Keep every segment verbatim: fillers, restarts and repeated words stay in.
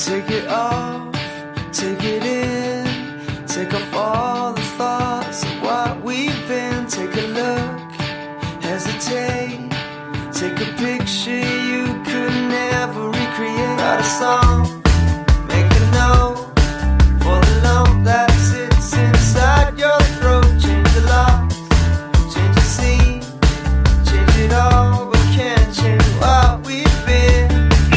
Take it off, take it in, take off all the thoughts of what we've been. Take a look, hesitate, take a picture you could never recreate. Write a song, make a note for the lump that sits inside your throat. Change the locks, change the scene, change it all, but can't change what we've been.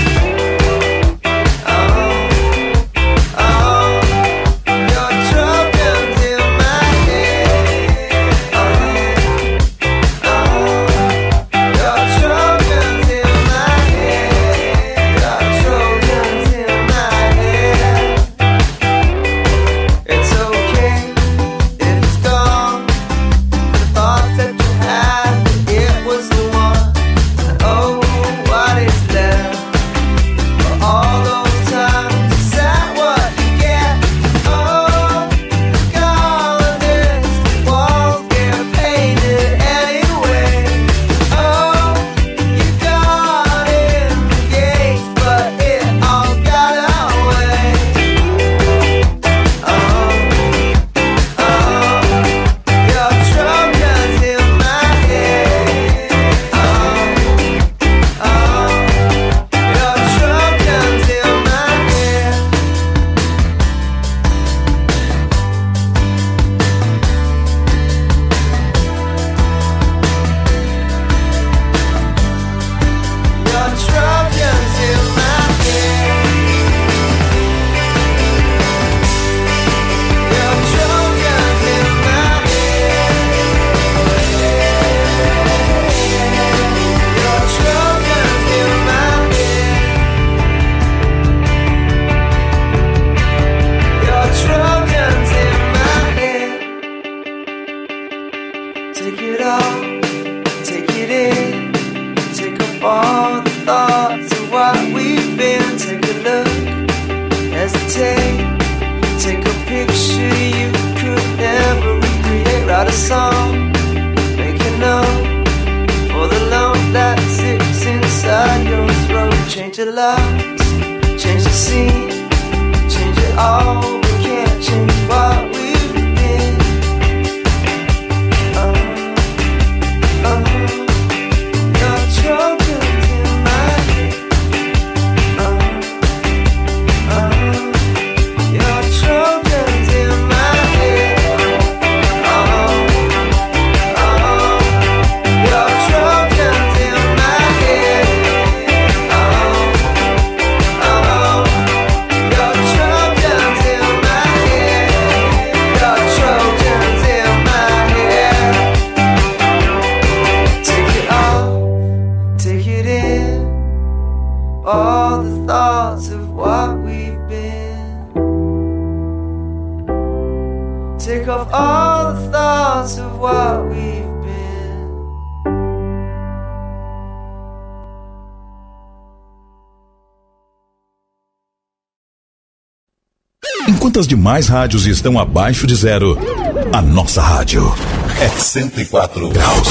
Enquanto as demais rádios estão abaixo de zero, a nossa rádio é cento e quatro graus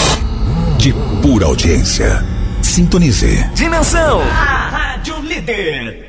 de pura audiência. Sintonize. Dimensão, a rádio líder.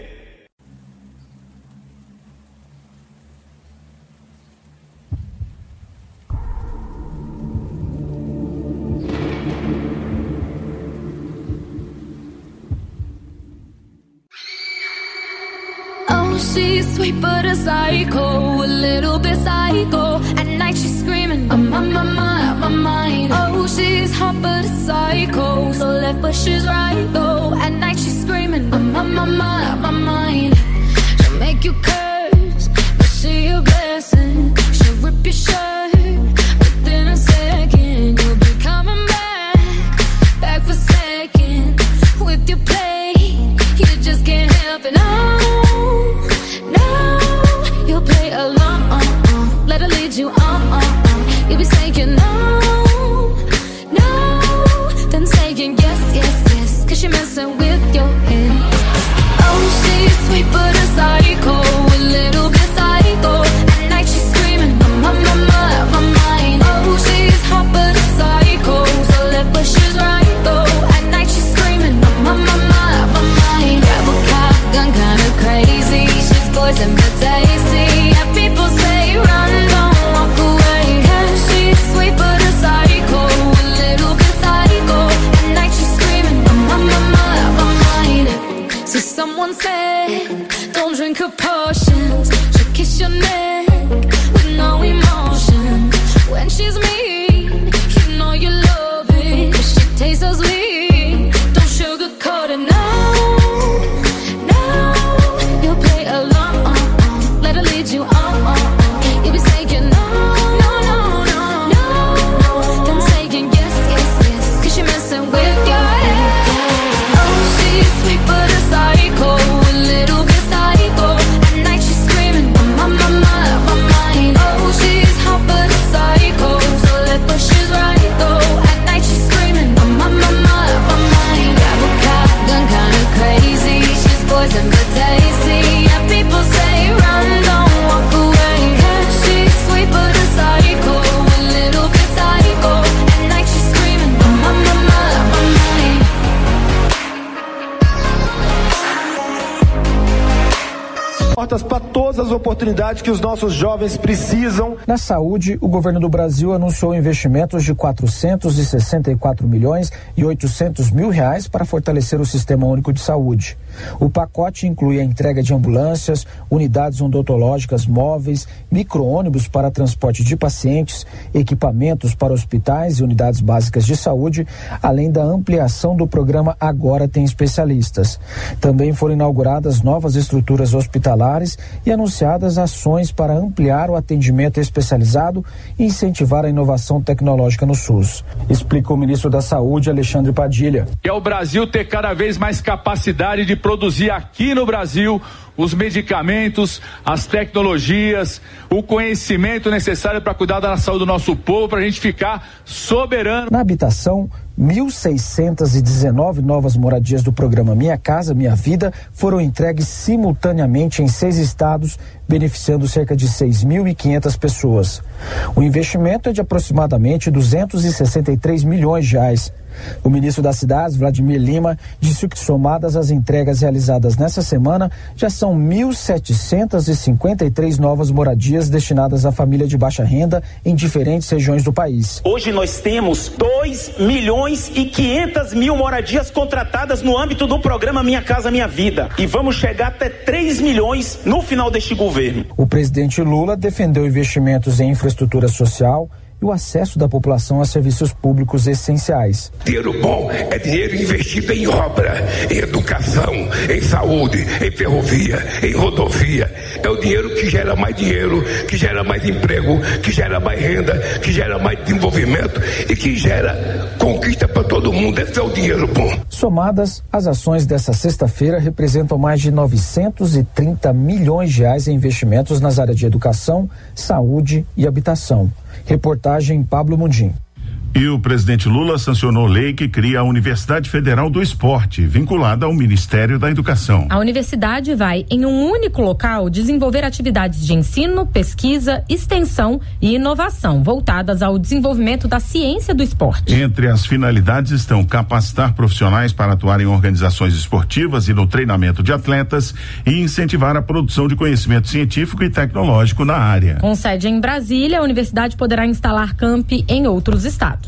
She's sweet but a psycho, a little bit psycho. At night she's screaming, I'm on my mind, my mind. Oh, she's hot but a psycho, so left but she's right though. At night she's screaming, I'm on my mind, my mind. She'll make you curse, but she a blessing. She'll rip your shirt within a second. You'll be coming back, back for seconds with your play. You just can't help it, no. No, you'll play along, uh, uh, let her lead you on, uh, uh. You'll be saying no, no, then saying yes, yes, yes, cause you're messing with your head. Oh, she's sweet but a psycho, a little bit psycho. At night she's todas as oportunidades que os nossos jovens precisam. Na saúde, o governo do Brasil anunciou investimentos de quatrocentos e sessenta e quatro milhões e oitocentos mil reais para fortalecer o Sistema Único de Saúde. O pacote inclui a entrega de ambulâncias, unidades odontológicas móveis, micro-ônibus para transporte de pacientes, equipamentos para hospitais e unidades básicas de saúde, além da ampliação do programa Agora Tem Especialistas. Também foram inauguradas novas estruturas hospitalares e anunciadas ações para ampliar o atendimento especializado e incentivar a inovação tecnológica no SUS. Explicou o ministro da Saúde, Alexandre Padilha. É o Brasil ter cada vez mais capacidade de produzir aqui no Brasil os medicamentos, as tecnologias, o conhecimento necessário para cuidar da saúde do nosso povo, para a gente ficar soberano. Na habitação, mil seiscentas e dezenove novas moradias do programa Minha Casa Minha Vida foram entregues simultaneamente em seis estados, beneficiando cerca de seis mil e quinhentas pessoas. O investimento é de aproximadamente duzentos e sessenta e três milhões de reais. O ministro das Cidades, Vladimir Lima, disse que somadas as entregas realizadas nessa semana, já são mil setecentas e cinquenta e três novas moradias destinadas à família de baixa renda em diferentes regiões do país. Hoje nós temos dois milhões e quinhentas mil moradias contratadas no âmbito do programa Minha Casa Minha Vida e vamos chegar até três milhões no final deste governo. O presidente Lula defendeu investimentos em infraestrutura social e o acesso da população a serviços públicos essenciais. Dinheiro bom é dinheiro investido em obra, em educação, em saúde, em ferrovia, em rodovia. É o dinheiro que gera mais dinheiro, que gera mais emprego, que gera mais renda, que gera mais desenvolvimento e que gera conquista para todo mundo. Esse é o dinheiro bom. Somadas, as ações dessa sexta-feira representam mais de novecentos e trinta milhões de reais em investimentos nas áreas de educação, saúde e habitação. Reportagem Pablo Mundim. E o presidente Lula sancionou lei que cria a Universidade Federal do Esporte, vinculada ao Ministério da Educação. A universidade vai, em um único local, desenvolver atividades de ensino, pesquisa, extensão e inovação, voltadas ao desenvolvimento da ciência do esporte. Entre as finalidades estão capacitar profissionais para atuar em organizações esportivas e no treinamento de atletas e incentivar a produção de conhecimento científico e tecnológico na área. Com sede em Brasília, a universidade poderá instalar campi em outros estados.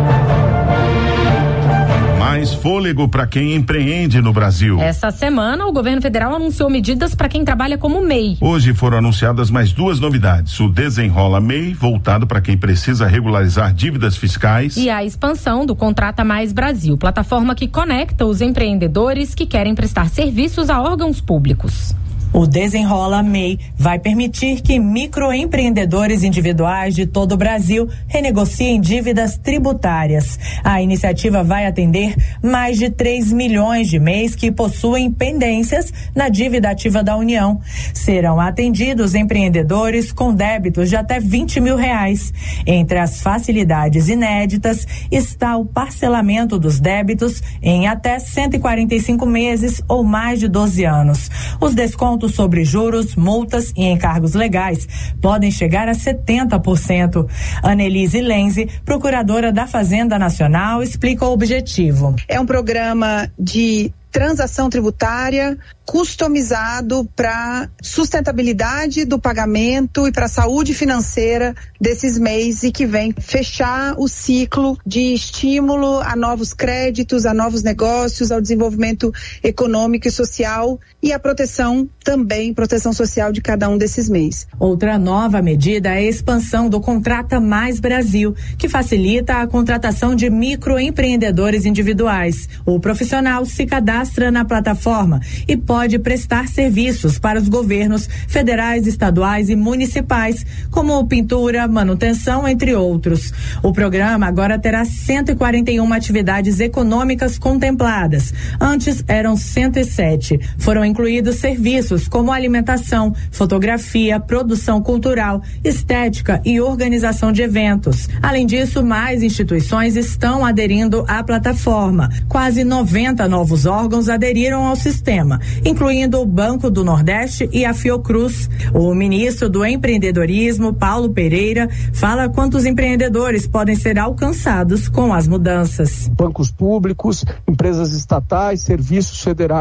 Mais fôlego para quem empreende no Brasil. Essa semana, o governo federal anunciou medidas para quem trabalha como M E I. Hoje foram anunciadas mais duas novidades: o Desenrola M E I, voltado para quem precisa regularizar dívidas fiscais, e a expansão do Contrata Mais Brasil, plataforma que conecta os empreendedores que querem prestar serviços a órgãos públicos. O Desenrola M E I vai permitir que microempreendedores individuais de todo o Brasil renegociem dívidas tributárias. A iniciativa vai atender mais de três milhões de M E Is que possuem pendências na dívida ativa da União. Serão atendidos empreendedores com débitos de até vinte mil reais. Entre as facilidades inéditas está o parcelamento dos débitos em até cento e quarenta e cinco meses ou mais de doze anos. Os descontos sobre juros, multas e encargos legais podem chegar a setenta por cento. Annelise Lenze, procuradora da Fazenda Nacional, explica o objetivo. É um programa de transação tributária customizado para sustentabilidade do pagamento e para a saúde financeira desses M E Is e que vem fechar o ciclo de estímulo a novos créditos, a novos negócios, ao desenvolvimento econômico e social e a proteção também, proteção social de cada um desses M E Is. Outra nova medida é a expansão do Contrata Mais Brasil, que facilita a contratação de microempreendedores individuais. O profissional se cadastra na plataforma e pode prestar serviços para os governos federais, estaduais e municipais, como pintura, manutenção, entre outros. O programa agora terá cento e quarenta e uma atividades econômicas contempladas. Antes eram cento e sete. Foram incluídos serviços como alimentação, fotografia, produção cultural, estética e organização de eventos. Além disso, mais instituições estão aderindo à plataforma. Quase noventa novos órgãos aderiram ao sistema, incluindo o Banco do Nordeste e a Fiocruz. O ministro do Empreendedorismo, Paulo Pereira, fala quantos empreendedores podem ser alcançados com as mudanças. Bancos públicos, empresas estatais, serviços federais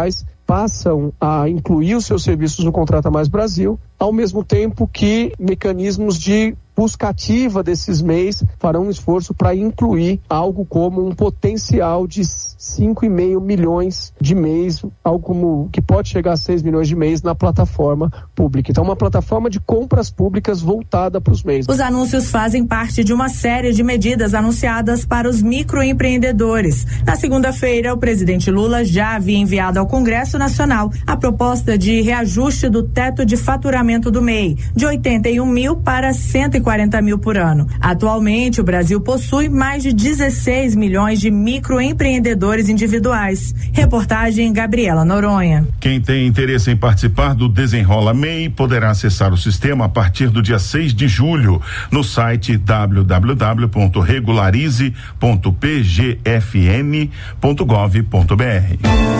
passam a incluir os seus serviços no Contrata Mais Brasil, ao mesmo tempo que mecanismos de busca ativa desses M E Is farão um esforço para incluir algo como um potencial de cinco vírgula cinco milhões de M E Is, algo como que pode chegar a seis milhões de M E Is na plataforma pública. Então, uma plataforma de compras públicas voltada para os M E Is. Os anúncios fazem parte de uma série de medidas anunciadas para os microempreendedores. Na segunda-feira, o presidente Lula já havia enviado ao Congresso Nacional a proposta de reajuste do teto de faturamento do M E I, de oitenta e um mil para cento e quarenta mil por ano. Atualmente, o Brasil possui mais de dezesseis milhões de microempreendedores individuais. Reportagem Gabriela Noronha. Quem tem interesse em participar do Desenrola M E I poderá acessar o sistema a partir do dia seis de julho no site w w w ponto regularize ponto p g f n ponto gov ponto b r.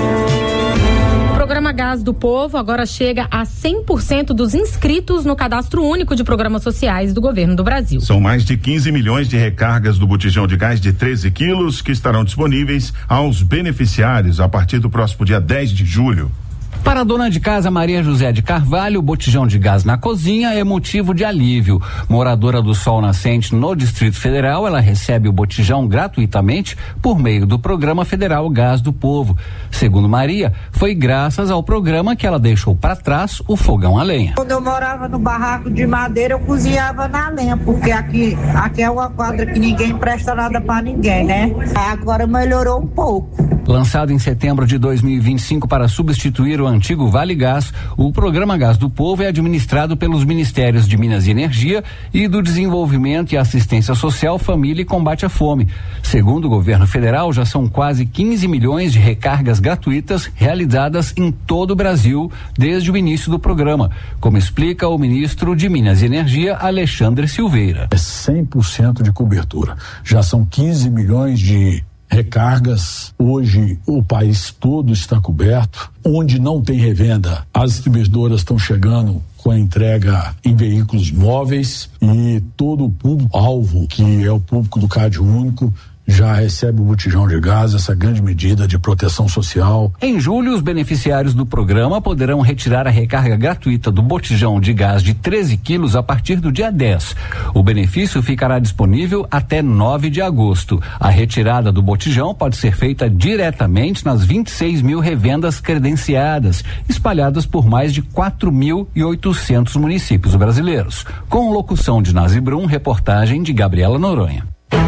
O programa Gás do Povo agora chega a cem por cento dos inscritos no Cadastro Único de Programas Sociais do Governo do Brasil. São mais de quinze milhões de recargas do botijão de gás de treze quilos que estarão disponíveis aos beneficiários a partir do próximo dia dez de julho. Para a dona de casa Maria José de Carvalho, o botijão de gás na cozinha é motivo de alívio. Moradora do Sol Nascente no Distrito Federal, ela recebe o botijão gratuitamente por meio do Programa Federal Gás do Povo. Segundo Maria, foi graças ao programa que ela deixou para trás o fogão a lenha. Quando eu morava no barraco de madeira, eu cozinhava na lenha, porque aqui, aqui é uma quadra que ninguém presta nada para ninguém, né? Agora melhorou um pouco. Lançado em setembro de dois mil e vinte e cinco para substituir o antigo Vale Gás, o Programa Gás do Povo é administrado pelos Ministérios de Minas e Energia e do Desenvolvimento e Assistência Social, Família e Combate à Fome. Segundo o governo federal, já são quase quinze milhões de recargas gratuitas realizadas em todo o Brasil desde o início do programa, como explica o ministro de Minas e Energia, Alexandre Silveira. É cem por cento de cobertura. Já são quinze milhões de recargas. Hoje o país todo está coberto. Onde não tem revenda, as distribuidoras estão chegando com a entrega em veículos móveis e todo o público-alvo, que é o público do Cade Único, já recebe o botijão de gás, essa grande medida de proteção social. Em julho, os beneficiários do programa poderão retirar a recarga gratuita do botijão de gás de treze quilos a partir do dia dez. O benefício ficará disponível até nove de agosto. A retirada do botijão pode ser feita diretamente nas vinte e seis mil revendas credenciadas, espalhadas por mais de quatro mil e oitocentos municípios brasileiros. Com locução de Nazi Brum, reportagem de Gabriela Noronha.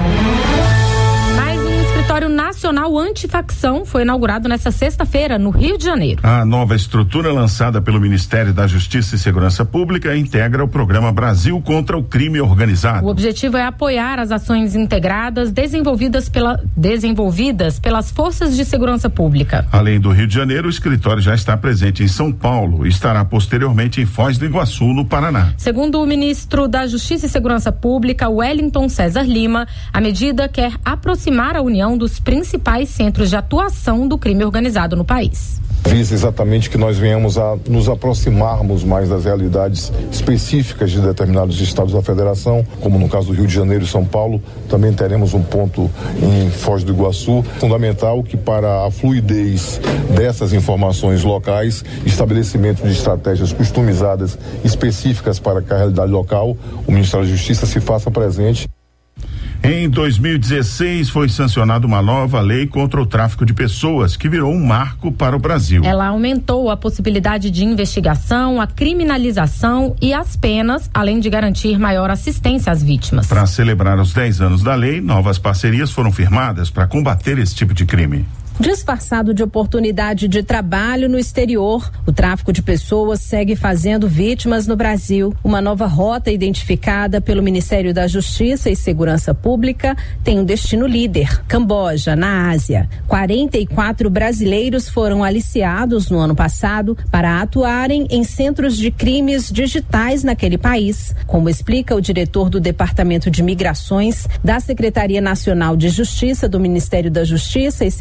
O Escritório Nacional Antifacção foi inaugurado nesta sexta-feira no Rio de Janeiro. A nova estrutura lançada pelo Ministério da Justiça e Segurança Pública integra o programa Brasil contra o Crime Organizado. O objetivo é apoiar as ações integradas desenvolvidas, pela, desenvolvidas pelas forças de segurança pública. Além do Rio de Janeiro, o escritório já está presente em São Paulo e estará posteriormente em Foz do Iguaçu, no Paraná. Segundo o ministro da Justiça e Segurança Pública, Wellington César Lima, a medida quer aproximar a União dos principais centros de atuação do crime organizado no país. Visa exatamente que nós venhamos a nos aproximarmos mais das realidades específicas de determinados estados da federação, como no caso do Rio de Janeiro e São Paulo. Também teremos um ponto em Foz do Iguaçu. Fundamental que para a fluidez dessas informações locais, estabelecimento de estratégias customizadas específicas para a realidade local, o Ministério da Justiça se faça presente. Em dois mil e dezesseis foi sancionada uma nova lei contra o tráfico de pessoas, que virou um marco para o Brasil. Ela aumentou a possibilidade de investigação, a criminalização e as penas, além de garantir maior assistência às vítimas. Para celebrar os dez anos da lei, novas parcerias foram firmadas para combater esse tipo de crime. Disfarçado de oportunidade de trabalho no exterior, o tráfico de pessoas segue fazendo vítimas no Brasil. Uma nova rota identificada pelo Ministério da Justiça e Segurança Pública tem um destino líder, Camboja, na Ásia. quarenta e quatro brasileiros foram aliciados no ano passado para atuarem em centros de crimes digitais naquele país, como explica o diretor do Departamento de Migrações da Secretaria Nacional de Justiça do Ministério da Justiça e Segurança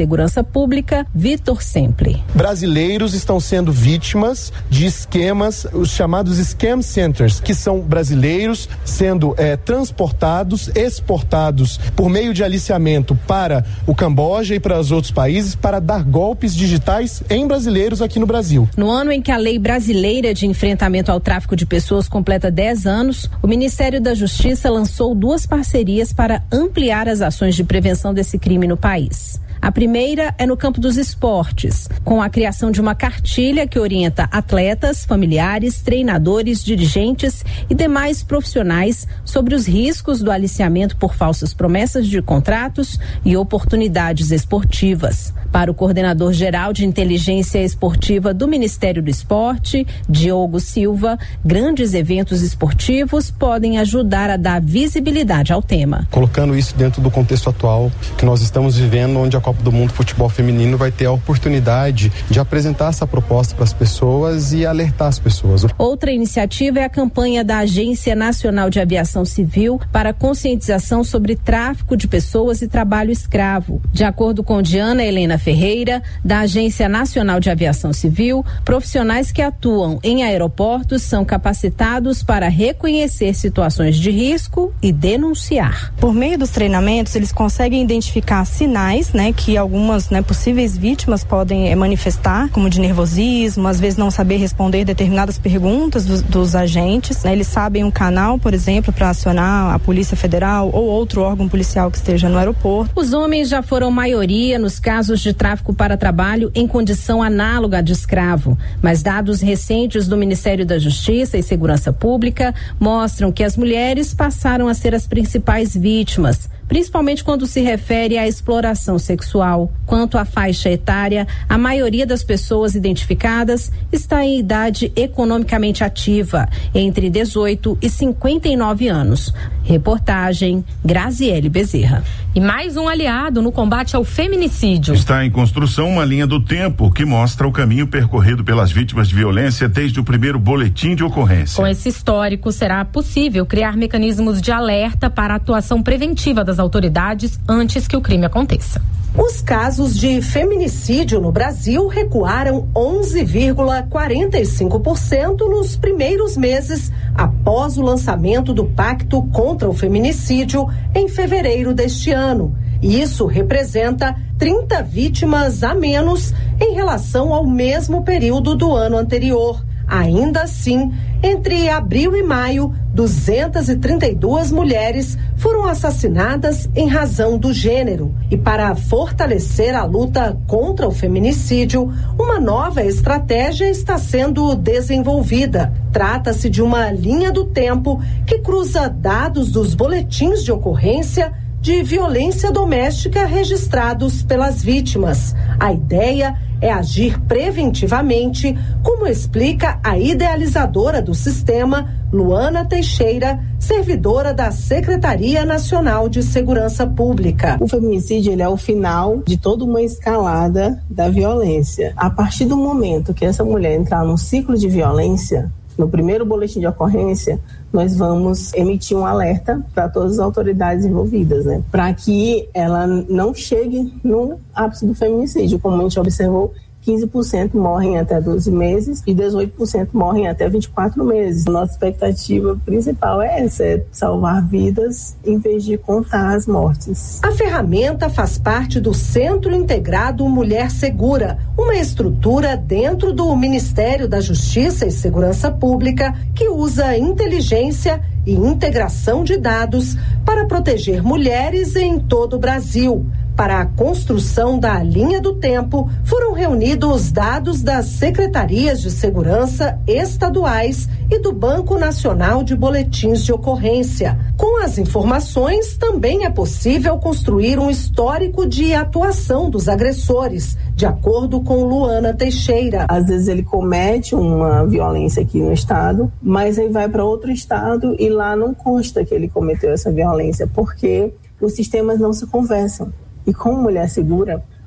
Pública, Vitor Sempre. Brasileiros estão sendo vítimas de esquemas, os chamados scam centers, que são brasileiros sendo é, transportados, exportados por meio de aliciamento para o Camboja e para os outros países para dar golpes digitais em brasileiros aqui no Brasil. No ano em que a Lei Brasileira de Enfrentamento ao Tráfico de Pessoas completa dez anos, o Ministério da Justiça lançou duas parcerias para ampliar as ações de prevenção desse crime no país. A primeira é no campo dos esportes, com a criação de uma cartilha que orienta atletas, familiares, treinadores, dirigentes e demais profissionais sobre os riscos do aliciamento por falsas promessas de contratos e oportunidades esportivas. Para o coordenador geral de inteligência esportiva do Ministério do Esporte, Diogo Silva, grandes eventos esportivos podem ajudar a dar visibilidade ao tema. Colocando isso dentro do contexto atual que nós estamos vivendo, onde a Copa do Mundo Futebol Feminino vai ter a oportunidade de apresentar essa proposta para as pessoas e alertar as pessoas. Outra iniciativa é a campanha da Agência Nacional de Aviação Civil para conscientização sobre tráfico de pessoas e trabalho escravo. De acordo com Diana Helena Ferreira, da Agência Nacional de Aviação Civil, profissionais que atuam em aeroportos são capacitados para reconhecer situações de risco e denunciar. Por meio dos treinamentos, eles conseguem identificar sinais, né, que algumas, né, possíveis vítimas podem é, manifestar, como de nervosismo, às vezes não saber responder determinadas perguntas dos, dos agentes, né, eles sabem um canal, por exemplo, para acionar a Polícia Federal ou outro órgão policial que esteja no aeroporto. Os homens já foram maioria nos casos de tráfico para trabalho em condição análoga de escravo, mas dados recentes do Ministério da Justiça e Segurança Pública mostram que as mulheres passaram a ser as principais vítimas, principalmente quando se refere à exploração sexual. Quanto à faixa etária, a maioria das pessoas identificadas está em idade economicamente ativa, entre dezoito e cinquenta e nove anos. Reportagem Graziele Bezerra. E mais um aliado no combate ao feminicídio. Está em construção uma linha do tempo que mostra o caminho percorrido pelas vítimas de violência desde o primeiro boletim de ocorrência. Com esse histórico, será possível criar mecanismos de alerta para a atuação preventiva das autoridades antes que o crime aconteça. Os casos de feminicídio no Brasil recuaram onze vírgula quarenta e cinco por cento nos primeiros meses após o lançamento do Pacto contra o Feminicídio em fevereiro deste ano. E isso representa trinta vítimas a menos em relação ao mesmo período do ano anterior. Ainda assim, entre abril e maio, duzentas e trinta e duas mulheres foram assassinadas em razão do gênero. E para fortalecer a luta contra o feminicídio, uma nova estratégia está sendo desenvolvida. Trata-se de uma linha do tempo que cruza dados dos boletins de ocorrência de violência doméstica registrados pelas vítimas. A ideia é agir preventivamente, como explica a idealizadora do sistema, Luana Teixeira, servidora da Secretaria Nacional de Segurança Pública. O feminicídio ele é o final de toda uma escalada da violência. A partir do momento que essa mulher entrar num ciclo de violência, no primeiro boletim de ocorrência, nós vamos emitir um alerta para todas as autoridades envolvidas, né? Para que ela não chegue no ápice do feminicídio. Como a gente observou, quinze por cento morrem até doze meses e dezoito por cento morrem até vinte e quatro meses. Nossa expectativa principal é essa, é salvar vidas em vez de contar as mortes. A ferramenta faz parte do Centro Integrado Mulher Segura, uma estrutura dentro do Ministério da Justiça e Segurança Pública que usa inteligência e integração de dados para proteger mulheres em todo o Brasil. Para a construção da linha do tempo, foram reunidos dados das secretarias de segurança estaduais e do Banco Nacional de Boletins de Ocorrência. Com as informações, também é possível construir um histórico de atuação dos agressores, de acordo com Luana Teixeira. Às vezes ele comete uma violência aqui no estado, mas aí vai para outro estado e lá não consta que ele cometeu essa violência, porque os sistemas não se conversam. E como mulher segura,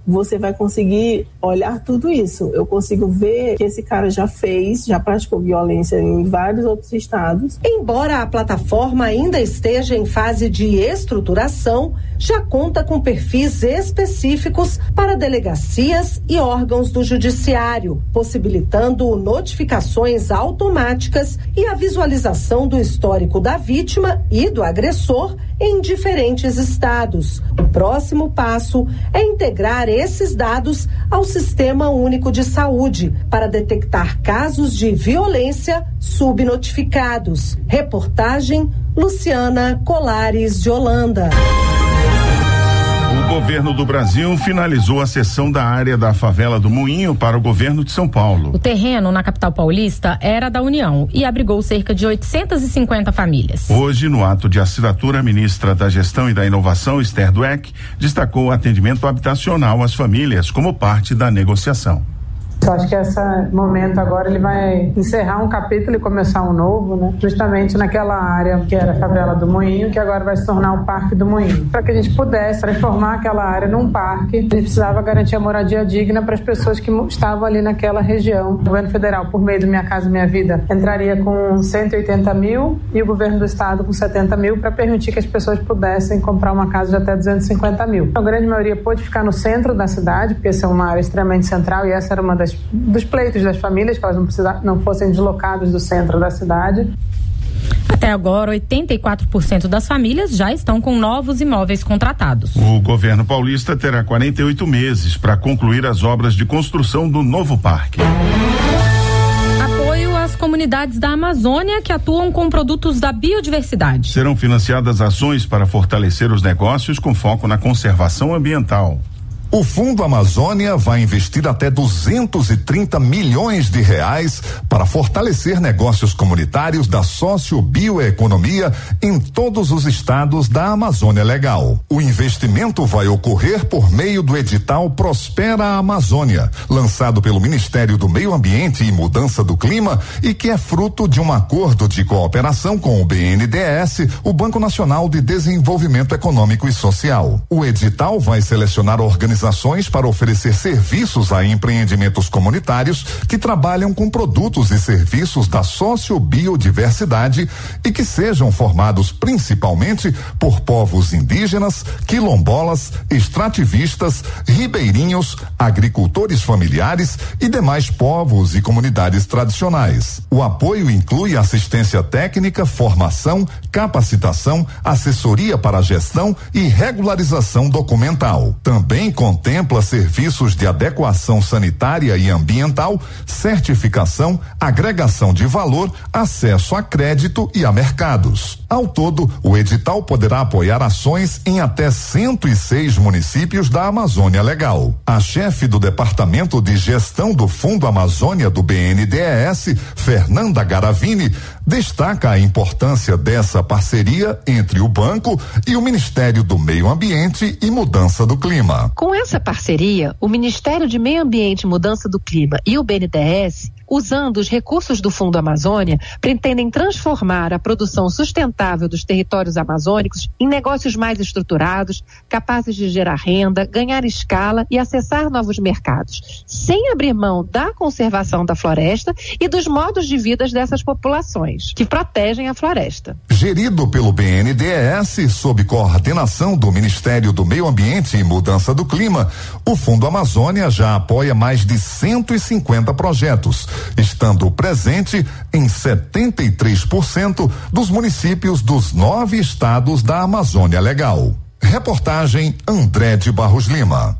você vai conseguir olhar tudo isso. Eu consigo ver que esse cara já fez, já praticou violência em vários outros estados. Embora a plataforma ainda esteja em fase de estruturação, já conta com perfis específicos para delegacias e órgãos do judiciário, possibilitando notificações automáticas e a visualização do histórico da vítima e do agressor em diferentes estados. O próximo passo é integrar esses dados ao Sistema Único de Saúde para detectar casos de violência subnotificados. Reportagem Luciana Colares de Holanda. O governo do Brasil finalizou a cessão da área da favela do Moinho para o governo de São Paulo. O terreno na capital paulista era da União e abrigou cerca de oitocentas e cinquenta famílias. Hoje, no ato de assinatura, a ministra da Gestão e da Inovação, Esther Dweck, destacou o atendimento habitacional às famílias como parte da negociação. Eu acho que esse momento agora ele vai encerrar um capítulo e começar um novo, né? Justamente naquela área que era a favela do Moinho, que agora vai se tornar o Parque do Moinho. Para que a gente pudesse transformar aquela área num parque, a gente precisava garantir a moradia digna para as pessoas que estavam ali naquela região. O governo federal, por meio do Minha Casa Minha Vida, entraria com cento e oitenta mil e o governo do estado com setenta mil para permitir que as pessoas pudessem comprar uma casa de até duzentos e cinquenta mil. A grande maioria pôde ficar no centro da cidade, porque essa é uma área extremamente central e essa era uma das dos pleitos das famílias, que elas não, precisar, não fossem deslocadas do centro da cidade. Até agora, oitenta e quatro por cento das famílias já estão com novos imóveis contratados. O governo paulista terá quarenta e oito meses para concluir as obras de construção do novo parque. Apoio às comunidades da Amazônia que atuam com produtos da biodiversidade. Serão financiadas ações para fortalecer os negócios com foco na conservação ambiental. O Fundo Amazônia vai investir até duzentos e trinta milhões de reais para fortalecer negócios comunitários da sociobioeconomia em todos os estados da Amazônia Legal. O investimento vai ocorrer por meio do edital Prospera Amazônia, lançado pelo Ministério do Meio Ambiente e Mudança do Clima e que é fruto de um acordo de cooperação com o B N D E S, o Banco Nacional de Desenvolvimento Econômico e Social. O edital vai selecionar organizações para oferecer serviços a empreendimentos comunitários que trabalham com produtos e serviços da sociobiodiversidade e que sejam formados principalmente por povos indígenas, quilombolas, extrativistas, ribeirinhos, agricultores familiares e demais povos e comunidades tradicionais. O apoio inclui assistência técnica, formação, capacitação, assessoria para a gestão e regularização documental. Também com contempla serviços de adequação sanitária e ambiental, certificação, agregação de valor, acesso a crédito e a mercados. Ao todo, o edital poderá apoiar ações em até cento e seis municípios da Amazônia Legal. A chefe do Departamento de Gestão do Fundo Amazônia do B N D E S, Fernanda Garavini, destaca a importância dessa parceria entre o banco e o Ministério do Meio Ambiente e Mudança do Clima. Com essa parceria, o Ministério de Meio Ambiente e Mudança do Clima e o B N D E S, usando os recursos do Fundo Amazônia, pretendem transformar a produção sustentável dos territórios amazônicos em negócios mais estruturados, capazes de gerar renda, ganhar escala e acessar novos mercados, sem abrir mão da conservação da floresta e dos modos de vida dessas populações, que protegem a floresta. Gerido pelo B N D E S, sob coordenação do Ministério do Meio Ambiente e Mudança do Clima, o Fundo Amazônia já apoia mais de cento e cinquenta projetos, estando presente em setenta e três por cento dos municípios dos nove estados da Amazônia Legal. Reportagem André de Barros Lima.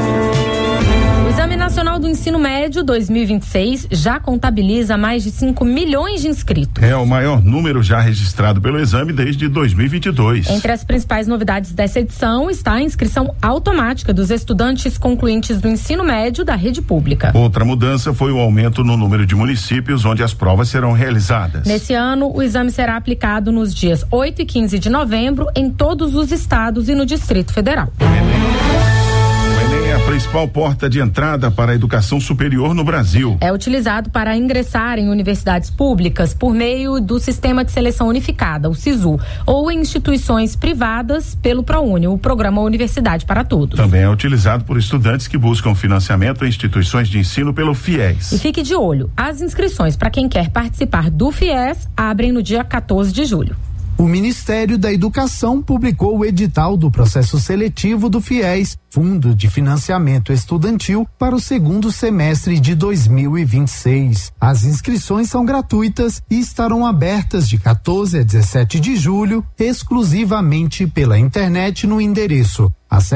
O Exame Nacional do Ensino Médio dois mil e vinte e seis já contabiliza mais de cinco milhões de inscritos. É o maior número já registrado pelo exame desde dois mil e vinte e dois. Entre as principais novidades dessa edição está a inscrição automática dos estudantes concluintes do ensino médio da rede pública. Outra mudança foi o aumento no número de municípios onde as provas serão realizadas. Nesse ano, o exame será aplicado nos dias oito e quinze de novembro em todos os estados e no Distrito Federal. O Enem a principal porta de entrada para a educação superior no Brasil. É utilizado para ingressar em universidades públicas por meio do Sistema de Seleção Unificada, o SISU, ou em instituições privadas pelo ProUni, o Programa Universidade para Todos. Também é utilizado por estudantes que buscam financiamento em instituições de ensino pelo FIES. E fique de olho, as inscrições para quem quer participar do FIES abrem no dia quatorze de julho. O Ministério da Educação publicou o edital do processo seletivo do FIES, Fundo de Financiamento Estudantil, para o segundo semestre de dois mil e vinte e seis. As inscrições são gratuitas e estarão abertas de quatorze a dezessete de julho, exclusivamente pela internet no endereço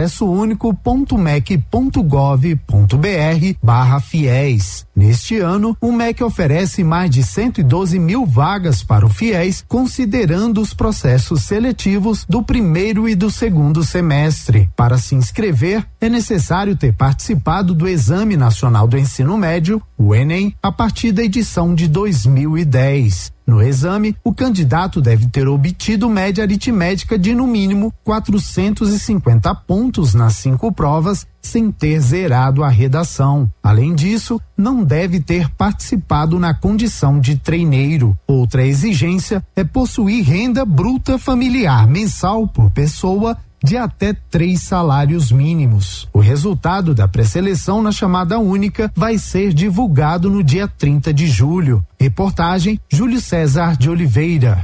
acessounico.mec.gov.br barra FIES. Neste ano, o M E C oferece mais de cento e doze mil vagas para o FIES, considerando os processos seletivos do primeiro e do segundo semestre. Para se inscrever, é necessário ter participado do Exame Nacional do Ensino Médio, o Enem, a partir da edição de dois mil e dez. No exame, o candidato deve ter obtido média aritmética de no mínimo quatrocentos e cinquenta pontos nas cinco provas, sem ter zerado a redação. Além disso, não deve ter participado na condição de treineiro. Outra exigência é possuir renda bruta familiar mensal por pessoa de até três salários mínimos. O resultado da pré-seleção na chamada única vai ser divulgado no dia trinta de julho. Reportagem Júlio César de Oliveira.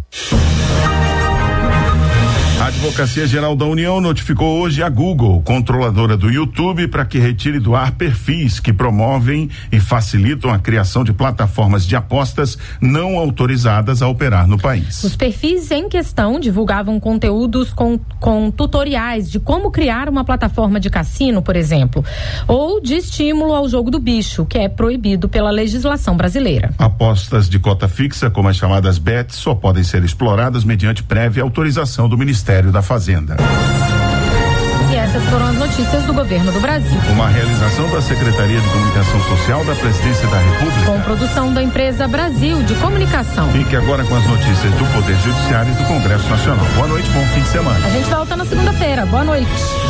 A Advocacia Geral da União notificou hoje a Google, controladora do YouTube, para que retire do ar perfis que promovem e facilitam a criação de plataformas de apostas não autorizadas a operar no país. Os perfis em questão divulgavam conteúdos com, com tutoriais de como criar uma plataforma de cassino, por exemplo, ou de estímulo ao jogo do bicho, que é proibido pela legislação brasileira. Apostas de cota fixa, como as chamadas bets, só podem ser exploradas mediante prévia autorização do Ministério da Fazenda. E essas foram as notícias do governo do Brasil. Uma realização da Secretaria de Comunicação Social da Presidência da República. Com produção da empresa Brasil de Comunicação. Fique agora com as notícias do Poder Judiciário e do Congresso Nacional. Boa noite, bom fim de semana. A gente volta na segunda-feira. Boa noite.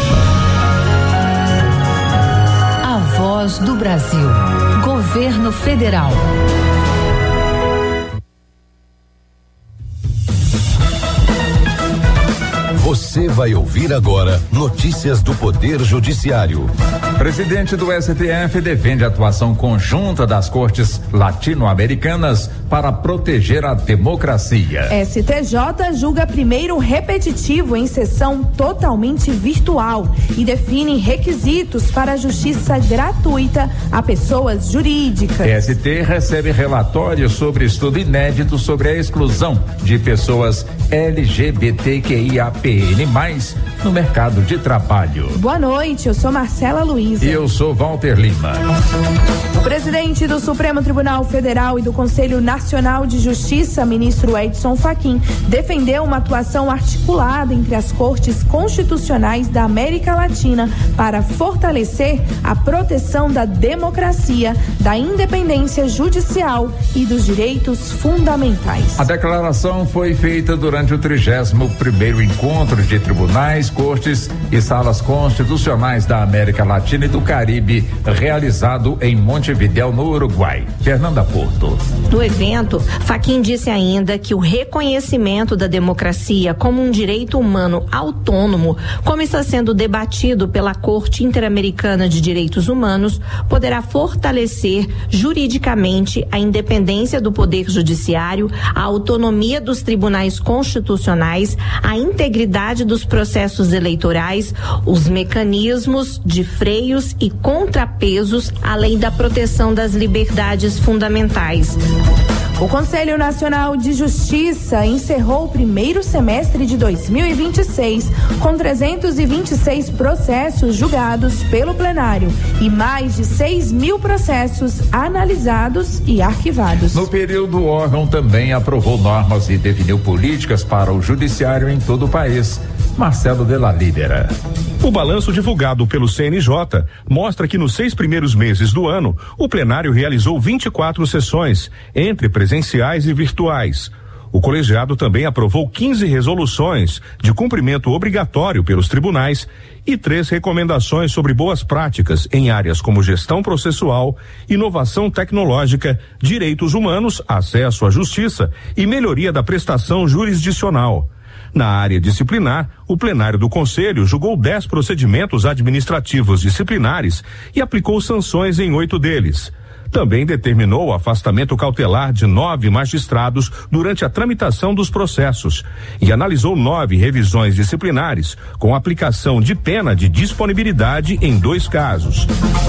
A Voz do Brasil. Governo Federal. Você vai ouvir agora notícias do Poder Judiciário. Presidente do S T F defende a atuação conjunta das cortes latino-americanas para proteger a democracia. S T J julga primeiro repetitivo em sessão totalmente virtual e define requisitos para a justiça gratuita a pessoas jurídicas. S T recebe relatório sobre estudo inédito sobre a exclusão de pessoas L G B T Q I A P N mais, no mercado de trabalho. Boa noite, eu sou Marcela Luiza. E eu sou Walter Lima. O presidente do Supremo Tribunal Federal e do Conselho Nacional de Justiça, ministro Edson Fachin, defendeu uma atuação articulada entre as cortes constitucionais da América Latina para fortalecer a proteção da democracia, da independência judicial e dos direitos fundamentais. A declaração foi feita durante o trigésimo primeiro encontro de tribunais, cortes e salas constitucionais da América Latina e do Caribe, realizado em Montevidéu, no Uruguai. Fernanda Porto. No evento, Fachin disse ainda que o reconhecimento da democracia como um direito humano autônomo, como está sendo debatido pela Corte Interamericana de Direitos Humanos, poderá fortalecer juridicamente a independência do Poder Judiciário, a autonomia dos tribunais constitucionais, a integridade dos processos eleitorais, os mecanismos de freios e contrapesos, além da proteção das liberdades fundamentais. O Conselho Nacional de Justiça encerrou o primeiro semestre de dois mil e vinte e seis com trezentos e vinte e seis processos julgados pelo plenário e mais de seis mil processos analisados e arquivados. No período, o órgão também aprovou normas e definiu políticas para o judiciário em todo o país. Marcelo de la Lídera. O balanço divulgado pelo C N J mostra que nos seis primeiros meses do ano, o plenário realizou vinte e quatro sessões, entre presenciais e virtuais. O colegiado também aprovou quinze resoluções de cumprimento obrigatório pelos tribunais e três recomendações sobre boas práticas em áreas como gestão processual, inovação tecnológica, direitos humanos, acesso à justiça e melhoria da prestação jurisdicional. Na área disciplinar, o plenário do Conselho julgou dez procedimentos administrativos disciplinares e aplicou sanções em oito deles. Também determinou o afastamento cautelar de nove magistrados durante a tramitação dos processos e analisou nove revisões disciplinares, com aplicação de pena de disponibilidade em dois casos.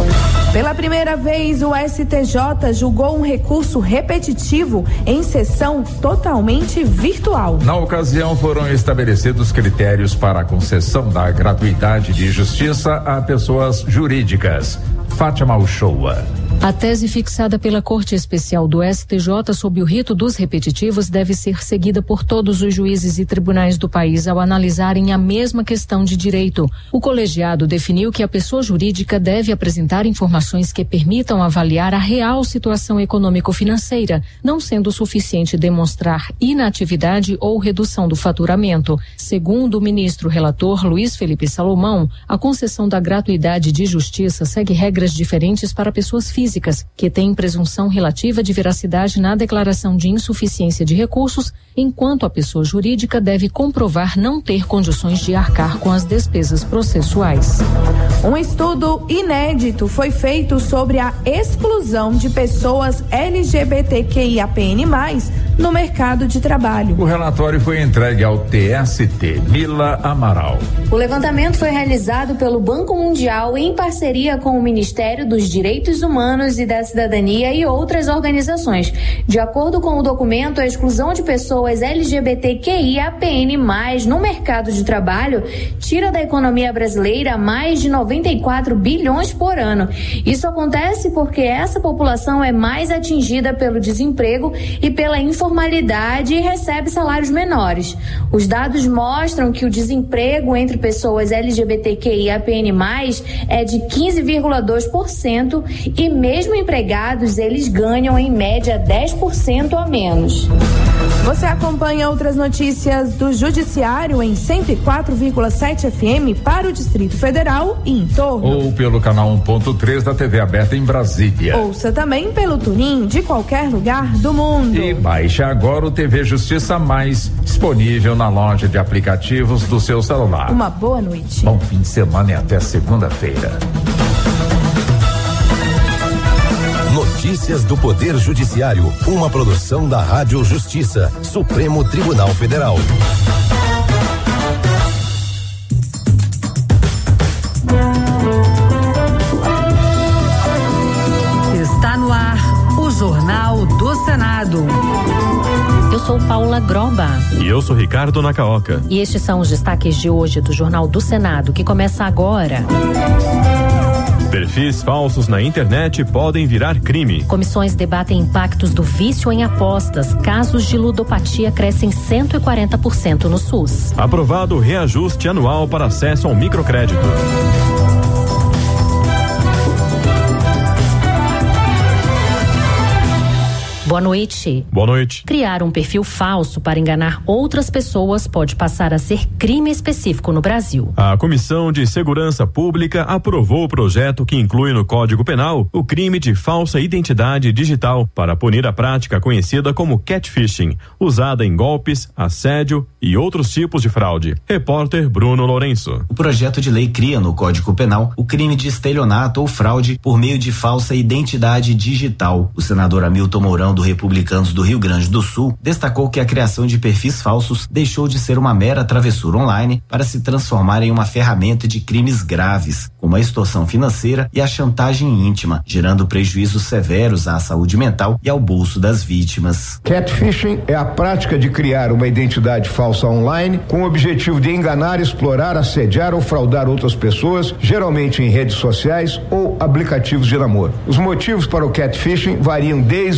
Pela primeira vez, o S T J julgou um recurso repetitivo em sessão totalmente virtual. Na ocasião, foram estabelecidos critérios para a concessão da gratuidade de justiça a pessoas jurídicas. Fátima Uchoa. A tese fixada pela Corte Especial do S T J sob o rito dos repetitivos deve ser seguida por todos os juízes e tribunais do país ao analisarem a mesma questão de direito. O colegiado definiu que a pessoa jurídica deve apresentar informações que permitam avaliar a real situação econômico-financeira, não sendo suficiente demonstrar inatividade ou redução do faturamento. Segundo o ministro relator Luiz Felipe Salomão, a concessão da gratuidade de justiça segue regras diferentes para pessoas físicas que têm presunção relativa de veracidade na declaração de insuficiência de recursos, enquanto a pessoa jurídica deve comprovar não ter condições de arcar com as despesas processuais. Um estudo inédito foi feito sobre a exclusão de pessoas L G B T Q I A P N mais, no mercado de trabalho. O relatório foi entregue ao T S T. Mila Amaral. O levantamento foi realizado pelo Banco Mundial em parceria com o Ministério dos Direitos Humanos e da Cidadania e outras organizações. De acordo com o documento, a exclusão de pessoas L G B T Q I A P N mais, no mercado de trabalho tira da economia brasileira mais de noventa e quatro bilhões por ano. Isso acontece porque essa população é mais atingida pelo desemprego e pela informalidade e recebe salários menores. Os dados mostram que o desemprego entre pessoas L G B T Q I A P N mais, é de quinze vírgula dois por cento e mesmo empregados eles ganham em média dez por cento a menos. Você acompanha outras notícias do Judiciário em cento e quatro vírgula sete F M para o Distrito Federal e em torno. Ou pelo canal um ponto três da T V aberta em Brasília. Ouça também pelo TuneIn de qualquer lugar do mundo. E baixe agora o T V Justiça Mais, disponível na loja de aplicativos do seu celular. Uma boa noite. Bom fim de semana e até segunda-feira. Notícias do Poder Judiciário, uma produção da Rádio Justiça, Supremo Tribunal Federal. Está no ar o Jornal do Senado. Eu sou Paula Groba. E eu sou Ricardo Nacaoca. E estes são os destaques de hoje do Jornal do Senado, que começa agora. Perfis falsos na internet podem virar crime. Comissões debatem impactos do vício em apostas. Casos de ludopatia crescem cento e quarenta por cento no SUS. Aprovado reajuste anual para acesso ao microcrédito. Boa noite. Boa noite. Criar um perfil falso para enganar outras pessoas pode passar a ser crime específico no Brasil. A Comissão de Segurança Pública aprovou o projeto que inclui no Código Penal o crime de falsa identidade digital para punir a prática conhecida como catfishing, usada em golpes, assédio e outros tipos de fraude. Repórter Bruno Lourenço. O projeto de lei cria no Código Penal o crime de estelionato ou fraude por meio de falsa identidade digital. O senador Hamilton Mourão do Republicanos do Rio Grande do Sul destacou que a criação de perfis falsos deixou de ser uma mera travessura online para se transformar em uma ferramenta de crimes graves, como a extorsão financeira e a chantagem íntima, gerando prejuízos severos à saúde mental e ao bolso das vítimas. Catfishing é a prática de criar uma identidade falsa online com o objetivo de enganar, explorar, assediar ou fraudar outras pessoas, geralmente em redes sociais ou aplicativos de namoro. Os motivos para o catfishing variam desde a busca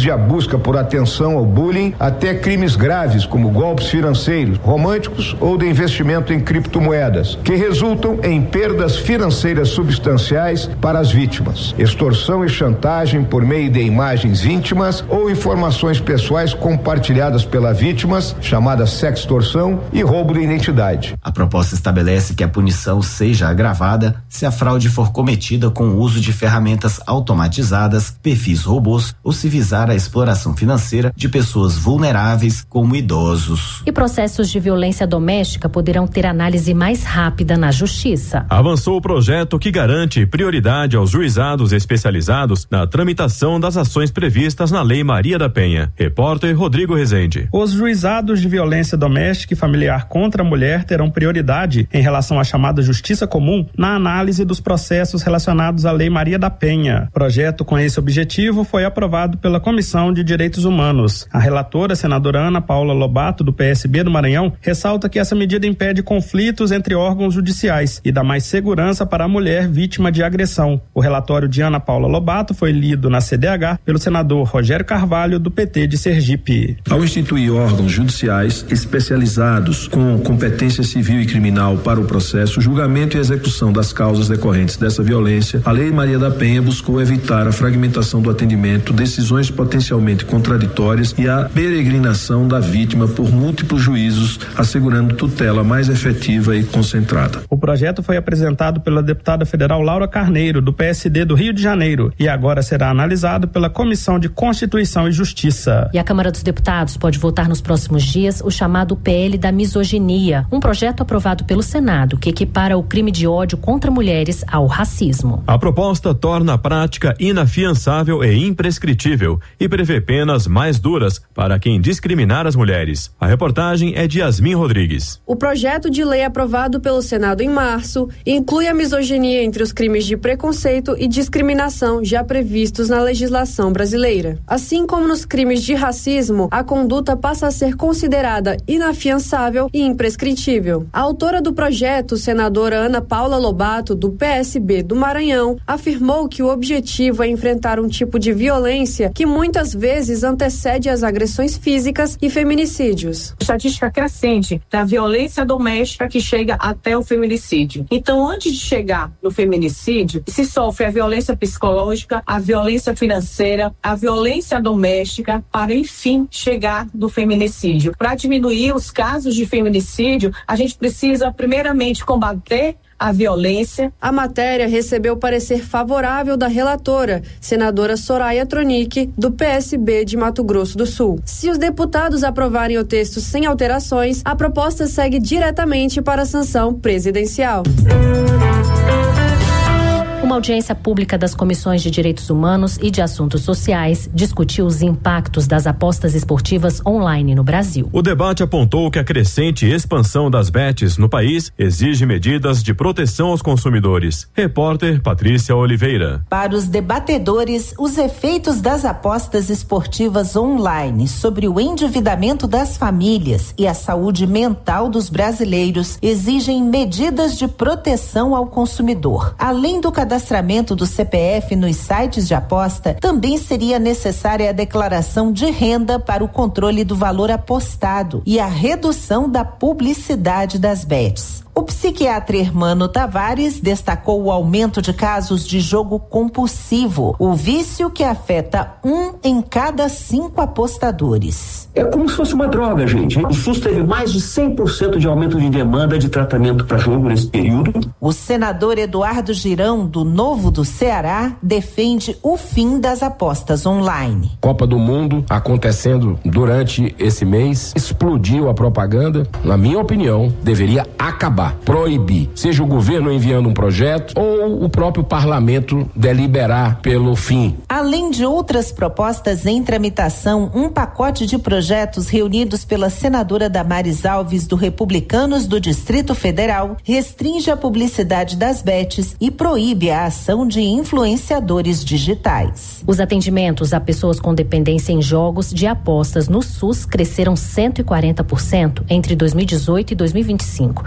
busca por atenção ao bullying até crimes graves como golpes financeiros, românticos ou de investimento em criptomoedas, que resultam em perdas financeiras substanciais para as vítimas, extorsão e chantagem por meio de imagens íntimas ou informações pessoais compartilhadas pela vítimas, chamada sextorção, e roubo de identidade. A proposta estabelece que a punição seja agravada se a fraude for cometida com o uso de ferramentas automatizadas, perfis robôs ou se visar a exploração financeira de pessoas vulneráveis como idosos. E processos de violência doméstica poderão ter análise mais rápida na justiça. Avançou o projeto que garante prioridade aos juizados especializados na tramitação das ações previstas na Lei Maria da Penha. Repórter Rodrigo Rezende. Os juizados de violência doméstica e familiar contra a mulher terão prioridade em relação à chamada justiça comum na análise dos processos relacionados à Lei Maria da Penha. O projeto com esse objetivo foi aprovado pela Comissão de Direitos Humanos. A relatora, senadora Ana Paula Lobato, do P S B do Maranhão, ressalta que essa medida impede conflitos entre órgãos judiciais e dá mais segurança para a mulher vítima de agressão. O relatório de Ana Paula Lobato foi lido na C D H pelo senador Rogério Carvalho, do P T de Sergipe. Ao instituir órgãos judiciais especializados com competência civil e criminal para o processo, julgamento e execução das causas decorrentes dessa violência, a Lei Maria da Penha buscou evitar a fragmentação do atendimento, decisões potencialmente contraditórias e a peregrinação da vítima por múltiplos juízos, assegurando tutela mais efetiva e concentrada. O projeto foi apresentado pela deputada federal Laura Carneiro, do P S D do Rio de Janeiro, e agora será analisado pela Comissão de Constituição e Justiça. E a Câmara dos Deputados pode votar nos próximos dias o chamado P L da misoginia, um projeto aprovado pelo Senado que equipara o crime de ódio contra mulheres ao racismo. A proposta torna a prática inafiançável e imprescritível e prevê penas mais duras para quem discriminar as mulheres. A reportagem é de Yasmin Rodrigues. O projeto de lei aprovado pelo Senado em março inclui a misoginia entre os crimes de preconceito e discriminação já previstos na legislação brasileira. Assim como nos crimes de racismo, a conduta passa a ser considerada inafiançável e imprescritível. A autora do projeto, senadora Ana Paula Lobato, do P S B do Maranhão, afirmou que o objetivo é enfrentar um tipo de violência que muitas vezes antecede as agressões físicas e feminicídios. Estatística crescente da violência doméstica que chega até o feminicídio. Então, antes de chegar no feminicídio, se sofre a violência psicológica, a violência financeira, a violência doméstica, para enfim chegar no feminicídio. Para diminuir os casos de feminicídio, a gente precisa primeiramente combater a violência. A matéria recebeu parecer favorável da relatora, senadora Soraya Tronic, do P S B de Mato Grosso do Sul. Se os deputados aprovarem o texto sem alterações, a proposta segue diretamente para a sanção presidencial. Uma audiência pública das Comissões de Direitos Humanos e de Assuntos Sociais discutiu os impactos das apostas esportivas online no Brasil. O debate apontou que a crescente expansão das bets no país exige medidas de proteção aos consumidores. Repórter Patrícia Oliveira. Para os debatedores, os efeitos das apostas esportivas online sobre o endividamento das famílias e a saúde mental dos brasileiros exigem medidas de proteção ao consumidor. Além do cadastramento do C P F nos sites de aposta, também seria necessária a declaração de renda para o controle do valor apostado e a redução da publicidade das bets. O psiquiatra Hermano Tavares destacou o aumento de casos de jogo compulsivo, o vício que afeta um em cada cinco apostadores. É como se fosse uma droga, gente. O SUS teve mais de cem por cento de aumento de demanda de tratamento para jogo nesse período. O senador Eduardo Girão, do Novo do Ceará, defende o fim das apostas online. Copa do Mundo acontecendo durante esse mês, explodiu a propaganda. Na minha opinião, deveria acabar. Proibir, seja o governo enviando um projeto ou o próprio parlamento deliberar pelo fim. Além de outras propostas em tramitação, um pacote de projetos reunidos pela senadora Damares Alves do Republicanos do Distrito Federal restringe a publicidade das bets e proíbe a ação de influenciadores digitais. Os atendimentos a pessoas com dependência em jogos de apostas no SUS cresceram cento e quarenta por cento entre dois mil e dezoito e dois mil e vinte e cinco. O dado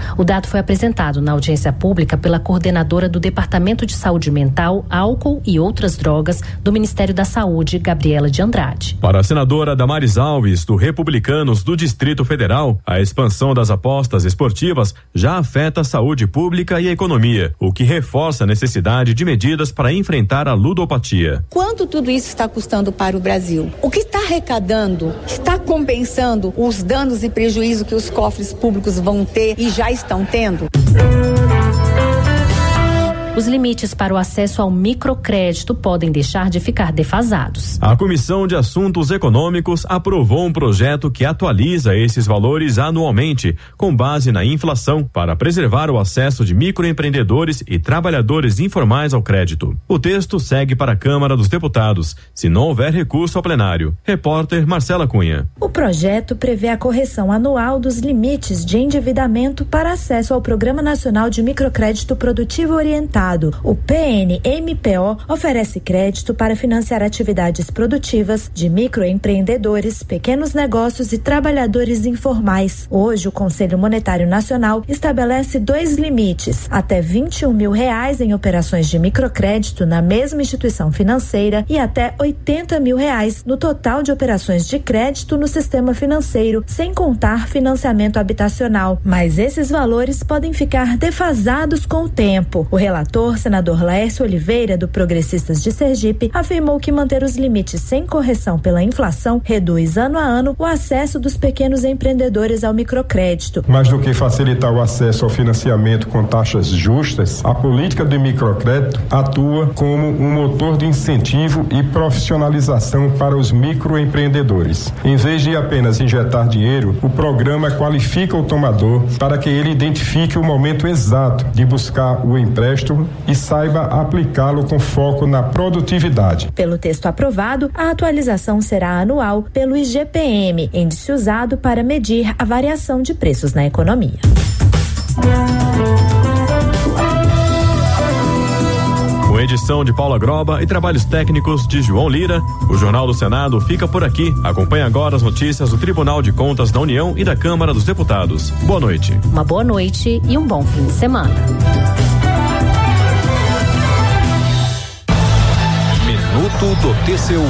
foi apresentado na audiência pública pela coordenadora do Departamento de Saúde Mental, Álcool e Outras Drogas do Ministério da Saúde, Gabriela de Andrade. Para a senadora Damares Alves, do Republicanos do Distrito Federal, a expansão das apostas esportivas já afeta a saúde pública e a economia, o que reforça a necessidade de medidas para enfrentar a ludopatia. Quanto tudo isso está custando para o Brasil? O que está arrecadando, está compensando os danos e prejuízos que os cofres públicos vão ter e já estão tendo? Os limites para o acesso ao microcrédito podem deixar de ficar defasados. A Comissão de Assuntos Econômicos aprovou um projeto que atualiza esses valores anualmente, com base na inflação, para preservar o acesso de microempreendedores e trabalhadores informais ao crédito. O texto segue para a Câmara dos Deputados, se não houver recurso ao plenário. Repórter Marcela Cunha. O projeto prevê a correção anual dos limites de endividamento para acesso ao Programa Nacional de Microcrédito Produtivo Orientado. O P N M P O oferece crédito para financiar atividades produtivas de microempreendedores, pequenos negócios e trabalhadores informais. Hoje, o Conselho Monetário Nacional estabelece dois limites: até vinte e um mil reais em operações de microcrédito na mesma instituição financeira e até oitenta mil reais no total de operações de crédito no sistema financeiro, sem contar financiamento habitacional. Mas esses valores podem ficar defasados com o tempo. O relator O senador Laércio Oliveira, do Progressistas de Sergipe, afirmou que manter os limites sem correção pela inflação reduz ano a ano o acesso dos pequenos empreendedores ao microcrédito. Mais do que facilitar o acesso ao financiamento com taxas justas, a política de microcrédito atua como um motor de incentivo e profissionalização para os microempreendedores. Em vez de apenas injetar dinheiro, o programa qualifica o tomador para que ele identifique o momento exato de buscar o empréstimo e saiba aplicá-lo com foco na produtividade. Pelo texto aprovado, a atualização será anual pelo I G P M, índice usado para medir a variação de preços na economia. Com edição de Paula Groba e trabalhos técnicos de João Lira, o Jornal do Senado fica por aqui. Acompanhe agora as notícias do Tribunal de Contas da União e da Câmara dos Deputados. Boa noite. Uma boa noite e um bom fim de semana. Minuto do T C U.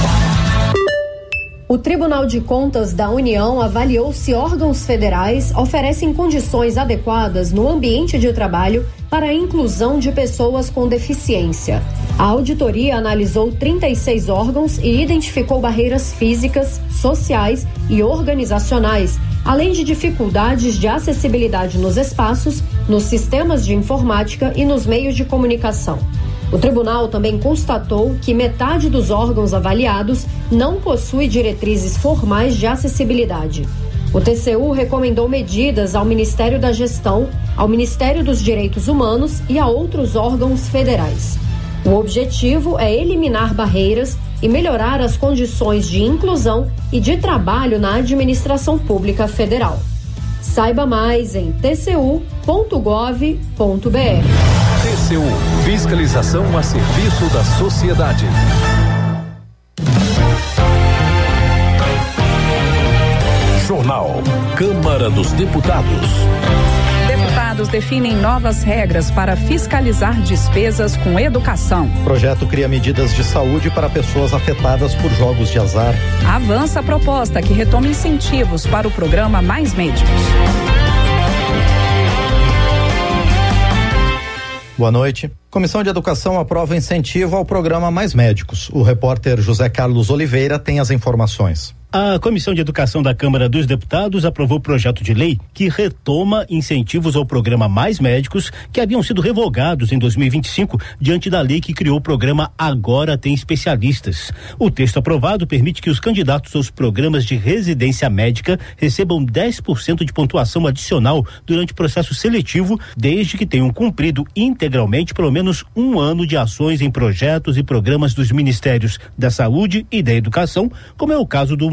O Tribunal de Contas da União avaliou se órgãos federais oferecem condições adequadas no ambiente de trabalho para a inclusão de pessoas com deficiência. A auditoria analisou trinta e seis órgãos e identificou barreiras físicas, sociais e organizacionais, além de dificuldades de acessibilidade nos espaços, nos sistemas de informática e nos meios de comunicação. O tribunal também constatou que metade dos órgãos avaliados não possui diretrizes formais de acessibilidade. O T C U recomendou medidas ao Ministério da Gestão, ao Ministério dos Direitos Humanos e a outros órgãos federais. O objetivo é eliminar barreiras e melhorar as condições de inclusão e de trabalho na administração pública federal. Saiba mais em t c u ponto gov ponto b r. T C U, fiscalização a serviço da sociedade. Jornal Câmara dos Deputados. Deputados definem novas regras para fiscalizar despesas com educação. O projeto cria medidas de saúde para pessoas afetadas por jogos de azar. Avança a proposta que retoma incentivos para o programa Mais Médicos. Boa noite. Comissão de Educação aprova incentivo ao programa Mais Médicos. O repórter José Carlos Oliveira tem as informações. A Comissão de Educação da Câmara dos Deputados aprovou o projeto de lei que retoma incentivos ao programa Mais Médicos, que haviam sido revogados em dois mil e vinte e cinco diante da lei que criou o programa Agora Tem Especialistas. O texto aprovado permite que os candidatos aos programas de residência médica recebam dez por cento de pontuação adicional durante o processo seletivo, desde que tenham cumprido integralmente pelo menos um ano de ações em projetos e programas dos Ministérios da Saúde e da Educação, como é o caso do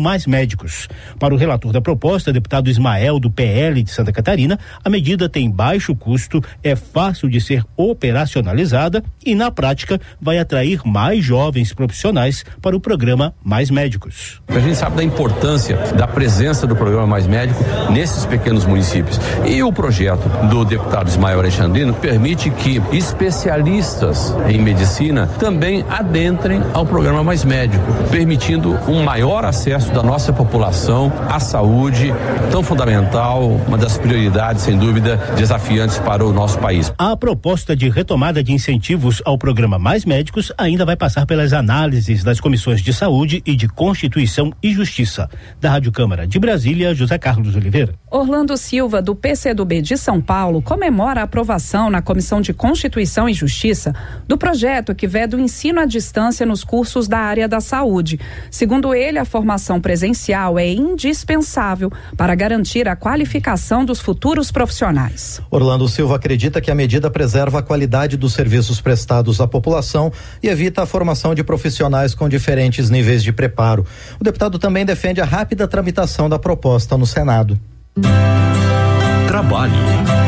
Mais Médicos. Para o relator da proposta, deputado Ismael, do P L de Santa Catarina, a medida tem baixo custo, é fácil de ser operacionalizada e, na prática, vai atrair mais jovens profissionais para o programa Mais Médicos. A gente sabe da importância da presença do programa Mais Médico nesses pequenos municípios. E o projeto do deputado Ismael Alexandrino permite que especialistas em medicina também adentrem ao programa Mais Médico, permitindo um maior acesso da nossa população à saúde, tão fundamental, uma das prioridades, sem dúvida, desafiantes para o nosso país. A proposta de retomada de incentivos ao programa Mais Médicos ainda vai passar pelas análises das comissões de saúde e de Constituição e Justiça. Da Rádio Câmara de Brasília, José Carlos Oliveira. Orlando Silva, do P C do B de São Paulo, comemora a aprovação na Comissão de Constituição e Justiça do projeto que veda o ensino à distância nos cursos da área da saúde. Segundo ele, a formação presencial é indispensável para garantir a qualificação dos futuros profissionais. Orlando Silva acredita que a medida preserva a qualidade dos serviços prestados à população e evita a formação de profissionais com diferentes níveis de preparo. O deputado também defende a rápida tramitação da proposta no Senado. Trabalho.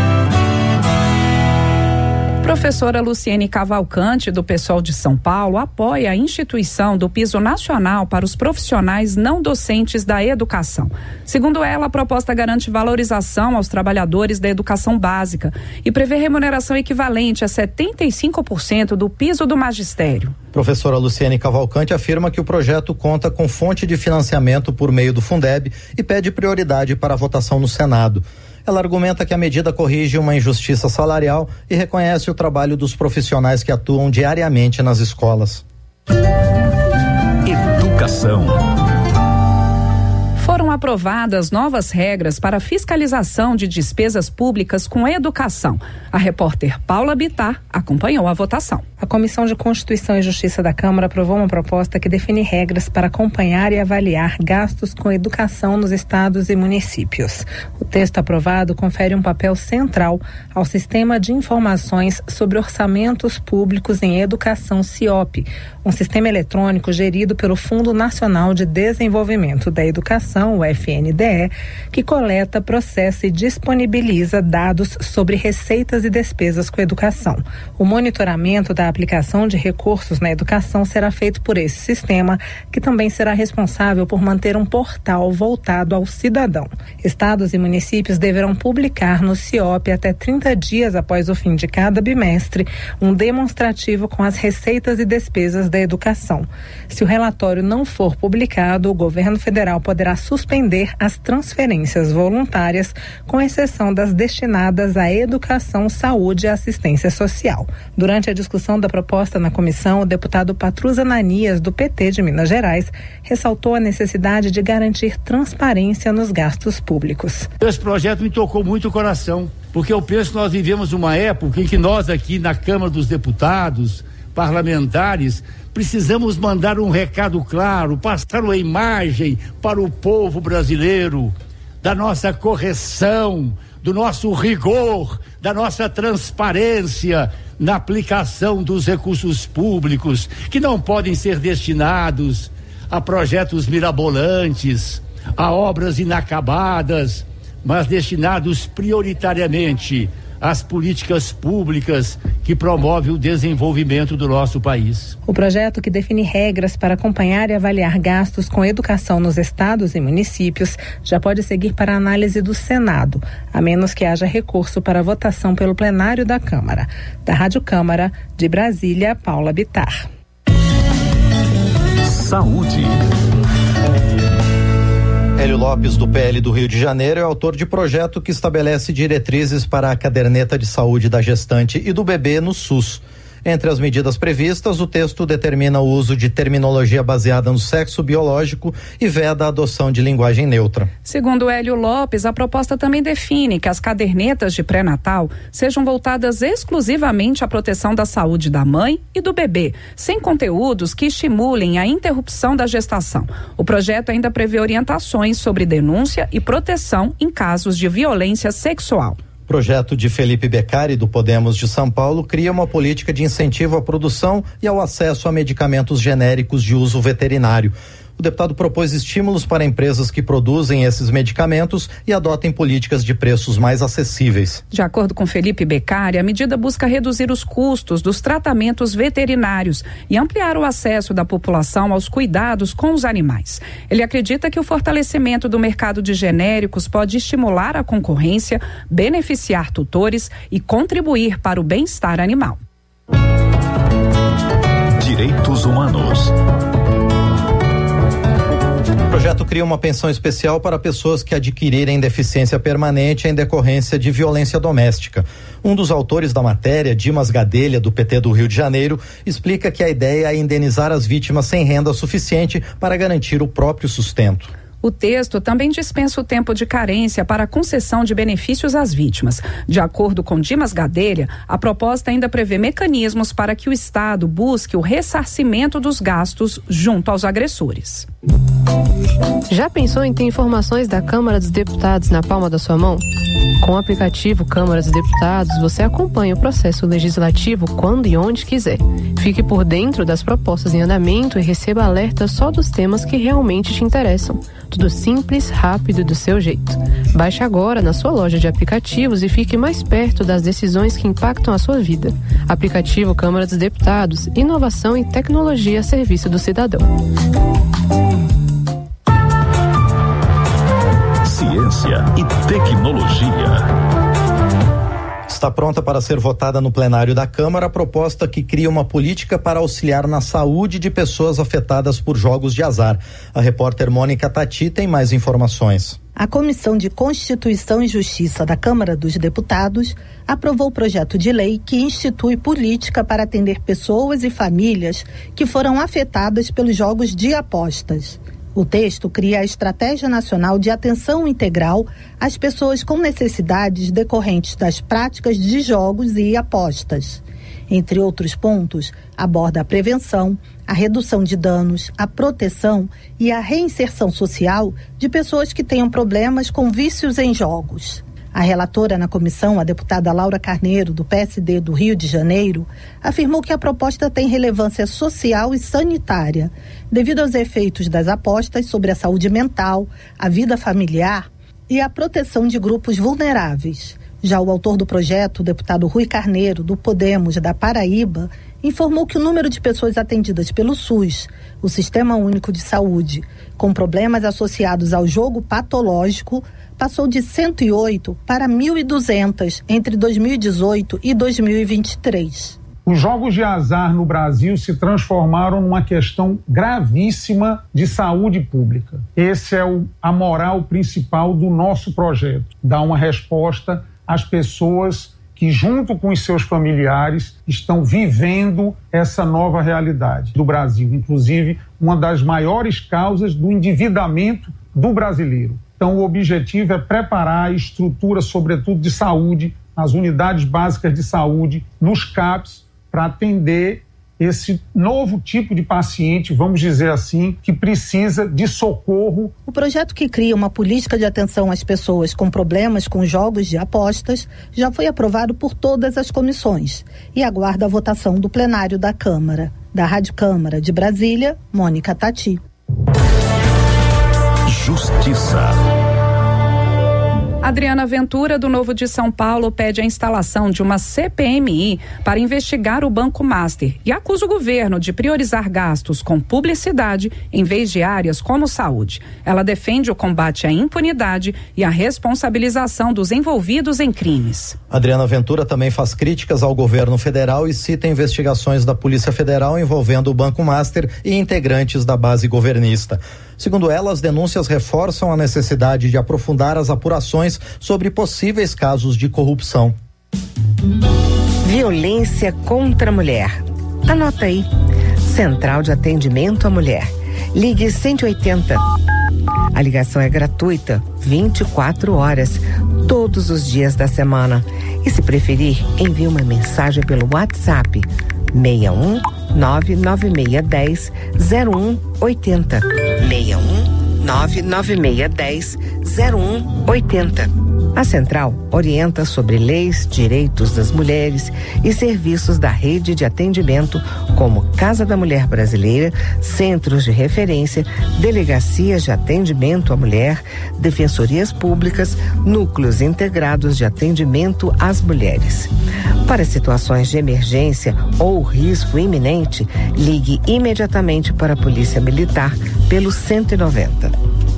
Professora Luciene Cavalcante, do PSOL de São Paulo, apoia a instituição do Piso Nacional para os profissionais não docentes da educação. Segundo ela, a proposta garante valorização aos trabalhadores da educação básica e prevê remuneração equivalente a setenta e cinco por cento do piso do magistério. Professora Luciene Cavalcante afirma que o projeto conta com fonte de financiamento por meio do Fundeb e pede prioridade para a votação no Senado. Ela argumenta que a medida corrige uma injustiça salarial e reconhece o trabalho dos profissionais que atuam diariamente nas escolas. Educação. Foram aprovadas novas regras para fiscalização de despesas públicas com educação. A repórter Paula Bittar acompanhou a votação. A Comissão de Constituição e Justiça da Câmara aprovou uma proposta que define regras para acompanhar e avaliar gastos com educação nos estados e municípios. O texto aprovado confere um papel central ao Sistema de Informações sobre Orçamentos Públicos em Educação, SIOP, um sistema eletrônico gerido pelo Fundo Nacional de Desenvolvimento da Educação, o F N D E, que coleta, processa e disponibiliza dados sobre receitas e despesas com educação. O monitoramento da aplicação de recursos na educação será feito por esse sistema, que também será responsável por manter um portal voltado ao cidadão. Estados e municípios deverão publicar no SIOP até trinta dias após o fim de cada bimestre um demonstrativo com as receitas e despesas da educação. Se o relatório não for publicado, o governo federal poderá suspender as transferências voluntárias, com exceção das destinadas à educação, saúde e assistência social. Durante a discussão da proposta na comissão, o deputado Patrus Ananias, do P T de Minas Gerais, ressaltou a necessidade de garantir transparência nos gastos públicos. Esse projeto me tocou muito o coração, porque eu penso que nós vivemos uma época em que nós aqui na Câmara dos Deputados, parlamentares, precisamos mandar um recado claro, passar uma imagem para o povo brasileiro da nossa correção, do nosso rigor, da nossa transparência na aplicação dos recursos públicos, que não podem ser destinados a projetos mirabolantes, a obras inacabadas, mas destinados prioritariamente às políticas públicas que promovem o desenvolvimento do nosso país. O projeto, que define regras para acompanhar e avaliar gastos com educação nos estados e municípios, já pode seguir para análise do Senado, a menos que haja recurso para votação pelo plenário da Câmara. Da Rádio Câmara, de Brasília, Paula Bittar. Saúde. Hélio Lopes, do P L do Rio de Janeiro, é autor de projeto que estabelece diretrizes para a caderneta de saúde da gestante e do bebê no SUS. Entre as medidas previstas, o texto determina o uso de terminologia baseada no sexo biológico e veda a adoção de linguagem neutra. Segundo Hélio Lopes, a proposta também define que as cadernetas de pré-natal sejam voltadas exclusivamente à proteção da saúde da mãe e do bebê, sem conteúdos que estimulem a interrupção da gestação. O projeto ainda prevê orientações sobre denúncia e proteção em casos de violência sexual. O projeto de Felipe Beccari, do Podemos de São Paulo, cria uma política de incentivo à produção e ao acesso a medicamentos genéricos de uso veterinário. O deputado propôs estímulos para empresas que produzem esses medicamentos e adotem políticas de preços mais acessíveis. De acordo com Felipe Beccari, a medida busca reduzir os custos dos tratamentos veterinários e ampliar o acesso da população aos cuidados com os animais. Ele acredita que o fortalecimento do mercado de genéricos pode estimular a concorrência, beneficiar tutores e contribuir para o bem-estar animal. Direitos Humanos. O projeto cria uma pensão especial para pessoas que adquirirem deficiência permanente em decorrência de violência doméstica. Um dos autores da matéria, Dimas Gadelha, do P T do Rio de Janeiro, explica que a ideia é indenizar as vítimas sem renda suficiente para garantir o próprio sustento. O texto também dispensa o tempo de carência para a concessão de benefícios às vítimas. De acordo com Dimas Gadelha, a proposta ainda prevê mecanismos para que o Estado busque o ressarcimento dos gastos junto aos agressores. Já pensou em ter informações da Câmara dos Deputados na palma da sua mão? Com o aplicativo Câmara dos Deputados, você acompanha o processo legislativo quando e onde quiser. Fique por dentro das propostas em andamento e receba alertas só dos temas que realmente te interessam. Tudo simples, rápido e do seu jeito. Baixe agora na sua loja de aplicativos e fique mais perto das decisões que impactam a sua vida. Aplicativo Câmara dos Deputados, inovação e tecnologia a serviço do cidadão. Ciência e tecnologia. Está pronta para ser votada no plenário da Câmara a proposta que cria uma política para auxiliar na saúde de pessoas afetadas por jogos de azar. A repórter Mônica Tati tem mais informações. A Comissão de Constituição e Justiça da Câmara dos Deputados aprovou o projeto de lei que institui política para atender pessoas e famílias que foram afetadas pelos jogos de apostas. O texto cria a Estratégia Nacional de Atenção Integral às pessoas com necessidades decorrentes das práticas de jogos e apostas. Entre outros pontos, aborda a prevenção, a redução de danos, a proteção e a reinserção social de pessoas que tenham problemas com vícios em jogos. A relatora na comissão, a deputada Laura Carneiro, do P S D do Rio de Janeiro, afirmou que a proposta tem relevância social e sanitária, devido aos efeitos das apostas sobre a saúde mental, a vida familiar e a proteção de grupos vulneráveis. Já o autor do projeto, o deputado Rui Carneiro, do Podemos da Paraíba, informou que o número de pessoas atendidas pelo SUS, o Sistema Único de Saúde, com problemas associados ao jogo patológico, passou de cento e oito para mil e duzentos entre dois mil e dezoito e dois mil e vinte e três. Os jogos de azar no Brasil se transformaram numa questão gravíssima de saúde pública. Esse é o, a moral principal do nosso projeto, dar uma resposta às pessoas que, junto com os seus familiares, estão vivendo essa nova realidade do Brasil, inclusive uma das maiores causas do endividamento do brasileiro. Então, o objetivo é preparar a estrutura, sobretudo de saúde, as unidades básicas de saúde, nos CAPs, para atender esse novo tipo de paciente, vamos dizer assim, que precisa de socorro. O projeto que cria uma política de atenção às pessoas com problemas com jogos de apostas já foi aprovado por todas as comissões e aguarda a votação do plenário da Câmara. Da Rádio Câmara de Brasília, Mônica Tati. Justiça. Adriana Ventura, do Novo de São Paulo, pede a instalação de uma C P M I para investigar o Banco Master e acusa o governo de priorizar gastos com publicidade em vez de áreas como saúde. Ela defende o combate à impunidade e a responsabilização dos envolvidos em crimes. Adriana Ventura também faz críticas ao governo federal e cita investigações da Polícia Federal envolvendo o Banco Master e integrantes da base governista. Segundo ela, as denúncias reforçam a necessidade de aprofundar as apurações sobre possíveis casos de corrupção. Violência contra a mulher. Anota aí. Central de Atendimento à Mulher. Ligue cento e oitenta. A ligação é gratuita, vinte e quatro horas, todos os dias da semana. E se preferir, envie uma mensagem pelo WhatsApp seis um nove nove seis um zero um oito zero. seis um nove nove seis um zero um oito zero. A central orienta sobre leis, direitos das mulheres e serviços da rede de atendimento como Casa da Mulher Brasileira, centros de referência, delegacias de atendimento à mulher, defensorias públicas, núcleos integrados de atendimento às mulheres. Para situações de emergência ou risco iminente, ligue imediatamente para a Polícia Militar pelo cento e noventa.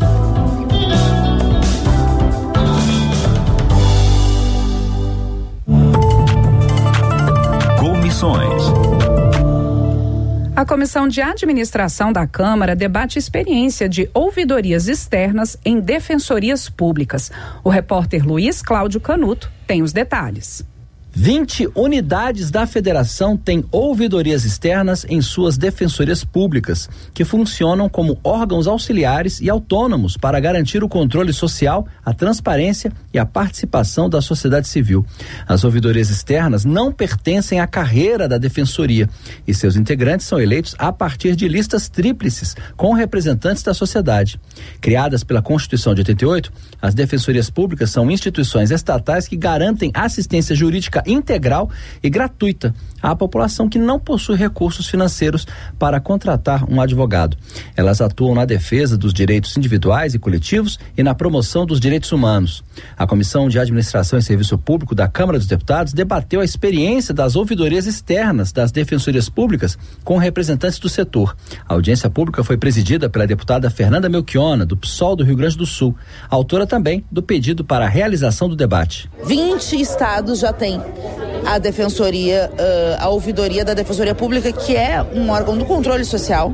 A Comissão de Administração da Câmara debate experiência de ouvidorias externas em defensorias públicas. O repórter Luiz Cláudio Canuto tem os detalhes. vinte unidades da federação têm ouvidorias externas em suas defensorias públicas, que funcionam como órgãos auxiliares e autônomos para garantir o controle social, a transparência e a participação da sociedade civil. As ouvidorias externas não pertencem à carreira da defensoria e seus integrantes são eleitos a partir de listas tríplices com representantes da sociedade. Criadas pela Constituição de oitenta e oito, as defensorias públicas são instituições estatais que garantem assistência jurídica integral e gratuita à população que não possui recursos financeiros para contratar um advogado. Elas atuam na defesa dos direitos individuais e coletivos e na promoção dos direitos humanos. A Comissão de Administração e Serviço Público da Câmara dos Deputados debateu a experiência das ouvidorias externas das defensorias públicas com representantes do setor. A audiência pública foi presidida pela deputada Fernanda Melchiona, do P SOL do Rio Grande do Sul, autora também do pedido para a realização do debate. vinte estados já têm a defensoria, a ouvidoria da Defensoria Pública, que é um órgão do controle social,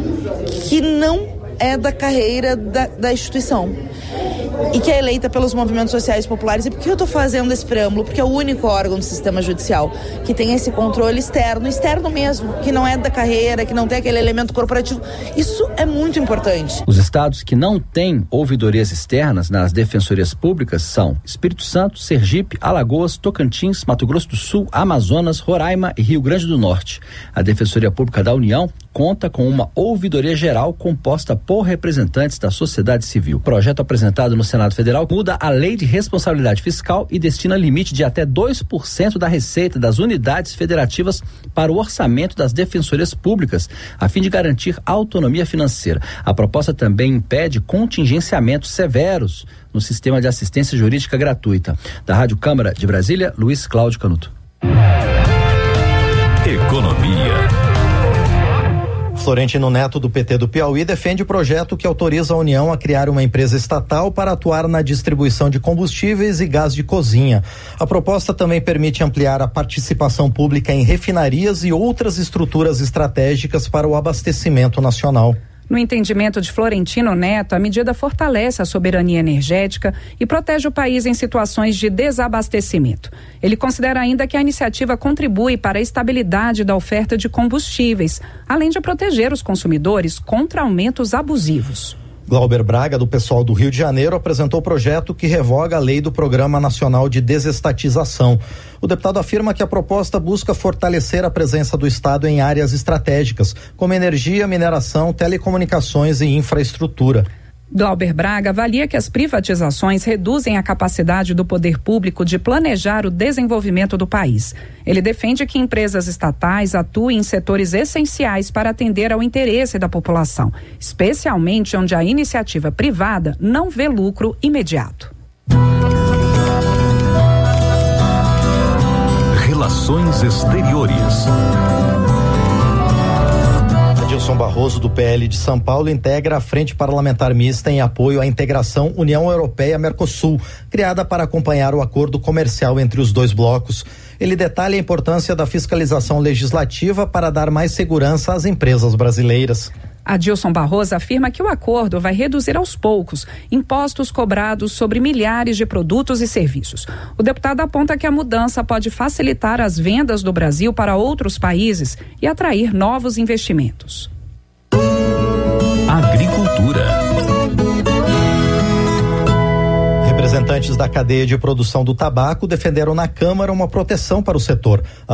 que não é da carreira da, da instituição e que é eleita pelos movimentos sociais populares. E por que eu estou fazendo esse preâmbulo? Porque é o único órgão do sistema judicial que tem esse controle externo, externo mesmo, que não é da carreira, que não tem aquele elemento corporativo. Isso é muito importante. Os estados que não têm ouvidorias externas nas defensorias públicas são Espírito Santo, Sergipe, Alagoas, Tocantins, Mato Grosso do Sul, Amazonas, Roraima e Rio Grande do Norte. A Defensoria Pública da União conta com uma ouvidoria geral composta por representantes da sociedade civil. O projeto apresentado no Senado Federal muda a Lei de Responsabilidade Fiscal e destina limite de até dois por cento da receita das unidades federativas para o orçamento das defensorias públicas, a fim de garantir autonomia financeira. A proposta também impede contingenciamentos severos no sistema de assistência jurídica gratuita. Da Rádio Câmara de Brasília, Luiz Cláudio Canuto. Economia. Florentino Neto, do P T do Piauí, defende o projeto que autoriza a União a criar uma empresa estatal para atuar na distribuição de combustíveis e gás de cozinha. A proposta também permite ampliar a participação pública em refinarias e outras estruturas estratégicas para o abastecimento nacional. No entendimento de Florentino Neto, a medida fortalece a soberania energética e protege o país em situações de desabastecimento. Ele considera ainda que a iniciativa contribui para a estabilidade da oferta de combustíveis, além de proteger os consumidores contra aumentos abusivos. Glauber Braga, do P SOL do Rio de Janeiro, apresentou o projeto que revoga a lei do Programa Nacional de Desestatização. O deputado afirma que a proposta busca fortalecer a presença do Estado em áreas estratégicas, como energia, mineração, telecomunicações e infraestrutura. Glauber Braga avalia que as privatizações reduzem a capacidade do poder público de planejar o desenvolvimento do país. Ele defende que empresas estatais atuem em setores essenciais para atender ao interesse da população, especialmente onde a iniciativa privada não vê lucro imediato. Relações Exteriores. Adilson Barroso, do P L de São Paulo, integra a Frente Parlamentar Mista em apoio à integração União Europeia-Mercosul, criada para acompanhar o acordo comercial entre os dois blocos. Ele detalha a importância da fiscalização legislativa para dar mais segurança às empresas brasileiras. Adilson Barroso afirma que o acordo vai reduzir aos poucos impostos cobrados sobre milhares de produtos e serviços. O deputado aponta que a mudança pode facilitar as vendas do Brasil para outros países e atrair novos investimentos. Agricultura. Representantes da cadeia de produção do tabaco defenderam na Câmara uma proteção para o setor.